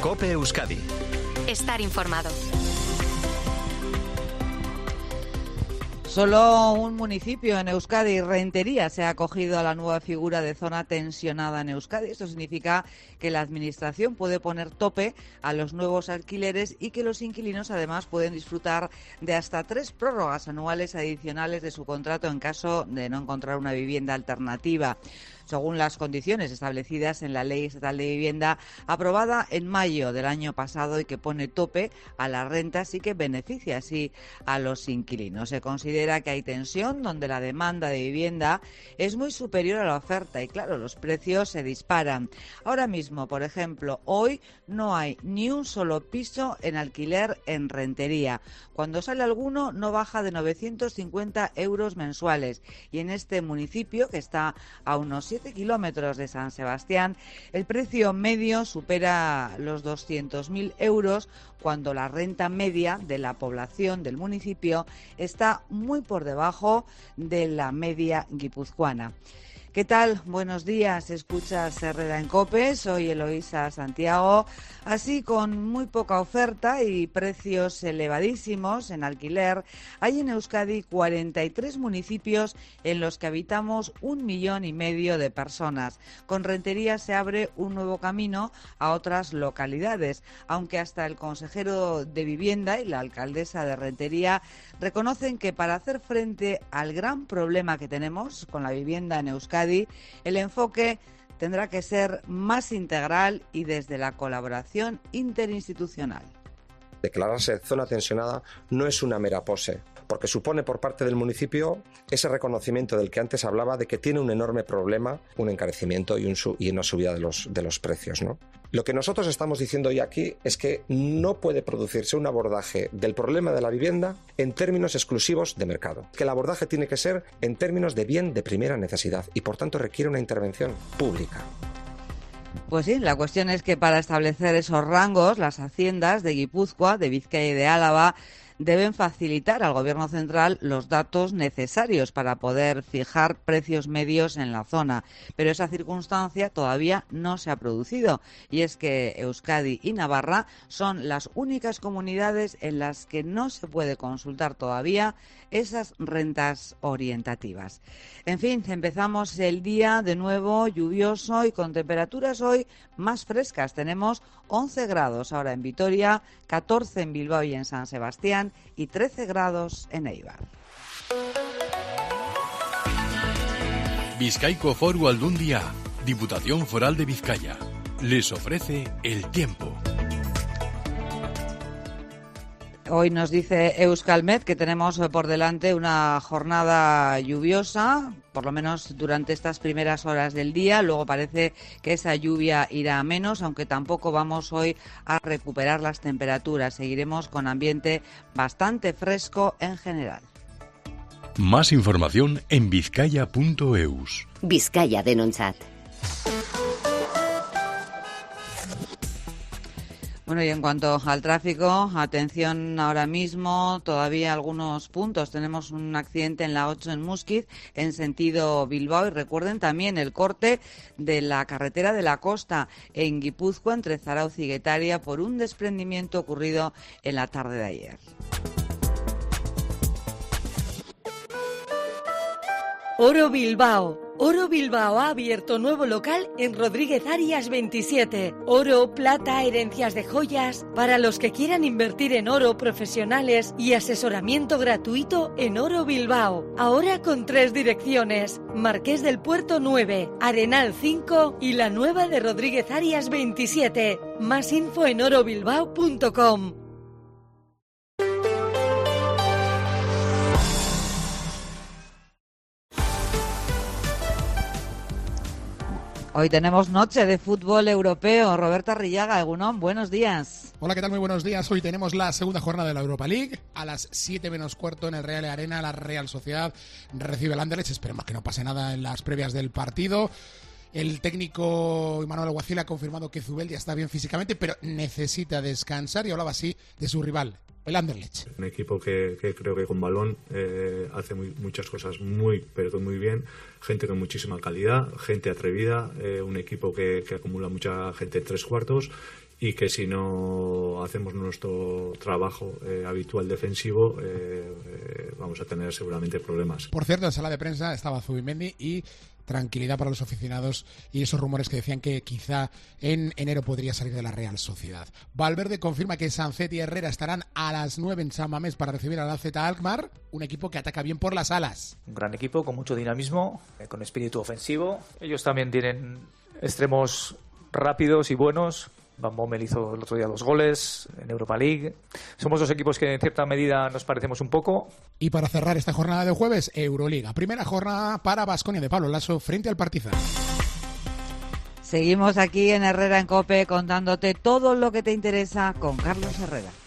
COPE Euskadi. Estar informado. Solo un municipio en Euskadi, Rentería, se ha acogido a la nueva figura de zona tensionada en Euskadi. Esto significa que la Administración puede poner tope a los nuevos alquileres y que los inquilinos además pueden disfrutar de hasta 3 prórrogas anuales adicionales de su contrato en caso de no encontrar una vivienda alternativa, según las condiciones establecidas en la Ley Estatal de Vivienda aprobada en mayo del año pasado y que pone tope a las rentas y que beneficia así a los inquilinos. Se considera que hay tensión donde la demanda de vivienda es muy superior a la oferta y, claro, los precios se disparan. Ahora mismo, por ejemplo, hoy no hay ni un solo piso en alquiler en Rentería. Cuando sale alguno no baja de 950 euros mensuales y en este municipio, que está a unos 7 kilómetros de San Sebastián, el precio medio supera los 200.000 euros cuando la renta media de la población del municipio está muy por debajo de la media guipuzcoana. ¿Qué tal? Buenos días, escuchas Herrera en COPE, soy Eloísa Santiago. Así, con muy poca oferta y precios elevadísimos en alquiler, hay en Euskadi 43 municipios en los que habitamos 1,5 millones de personas. Con Rentería se abre un nuevo camino a otras localidades, aunque hasta el consejero de Vivienda y la alcaldesa de Rentería reconocen que para hacer frente al gran problema que tenemos con la vivienda en Euskadi, el enfoque tendrá que ser más integral y desde la colaboración interinstitucional. Declararse zona tensionada no es una mera pose, porque supone por parte del municipio ese reconocimiento del que antes hablaba de que tiene un enorme problema, un encarecimiento y una subida de los precios, ¿no? Lo que nosotros estamos diciendo hoy aquí es que no puede producirse un abordaje del problema de la vivienda en términos exclusivos de mercado, que el abordaje tiene que ser en términos de bien de primera necesidad y por tanto requiere una intervención pública. Pues sí, la cuestión es que para establecer esos rangos, las haciendas de Guipúzcoa, de Vizcaya y de Álava deben facilitar al Gobierno central los datos necesarios para poder fijar precios medios en la zona. Pero esa circunstancia todavía no se ha producido y es que Euskadi y Navarra son las únicas comunidades en las que no se puede consultar todavía esas rentas orientativas. En fin, empezamos el día de nuevo lluvioso y con temperaturas hoy más frescas. Tenemos 11 grados ahora en Vitoria, 14 en Bilbao y en San Sebastián y 13 grados en Eibar. Bizkaiko Foru Aldundia, Diputación Foral de Vizcaya, les ofrece el tiempo. Hoy nos dice Euskalmet que tenemos por delante una jornada lluviosa, por lo menos durante estas primeras horas del día. Luego parece que esa lluvia irá a menos, aunque tampoco vamos hoy a recuperar las temperaturas. Seguiremos con ambiente bastante fresco en general. Más información en bizkaia.eus. Vizcaya Denontzat. Bueno, y en cuanto al tráfico, atención ahora mismo, todavía algunos puntos. Tenemos un accidente en la 8 en Muskiz, en sentido Bilbao, y recuerden también el corte de la carretera de la costa en Guipúzcoa, entre Zarautz y Guetaria, por un desprendimiento ocurrido en la tarde de ayer. Oro Bilbao. Oro Bilbao ha abierto nuevo local en Rodríguez Arias 27. Oro, plata, herencias de joyas. Para los que quieran invertir en oro, profesionales y asesoramiento gratuito en Oro Bilbao. Ahora con 3 direcciones. Marqués del Puerto 9, Arenal 5 y la nueva de Rodríguez Arias 27. Más info en orobilbao.com. Hoy tenemos noche de fútbol europeo. Roberto Arrillaga, Egunon, buenos días. Hola, ¿qué tal? Muy buenos días. Hoy tenemos la segunda jornada de la Europa League. A las 7 menos cuarto en el Real Arena, la Real Sociedad recibe el Anderlecht. Esperemos que no pase nada en las previas del partido. El técnico Imanol Alguacil ha confirmado que Zubeldia está bien físicamente, pero necesita descansar, y hablaba así de su rival, el Anderlecht. Un equipo que creo que con balón hace muchas cosas pero muy bien, gente con muchísima calidad, gente atrevida, un equipo que acumula mucha gente en tres cuartos, y que si no hacemos nuestro trabajo habitual defensivo vamos a tener seguramente problemas. Por cierto, en sala de prensa estaba Zubimendi, y tranquilidad para los aficionados y esos rumores que decían que quizá en enero podría salir de la Real Sociedad. Valverde confirma que Sancet y Herrera estarán a las 9 en San Mamés para recibir al AZ Alkmaar, un equipo que ataca bien por las alas. Un gran equipo con mucho dinamismo, con espíritu ofensivo. Ellos también tienen extremos rápidos y buenos. Van Bommel hizo el otro día 2 goles en Europa League. Somos dos equipos que en cierta medida nos parecemos un poco. Y para cerrar esta jornada de jueves, Euroliga. Primera jornada para Baskonia de Pablo Laso frente al Partizan. Seguimos aquí en Herrera en COPE contándote todo lo que te interesa con Carlos Herrera.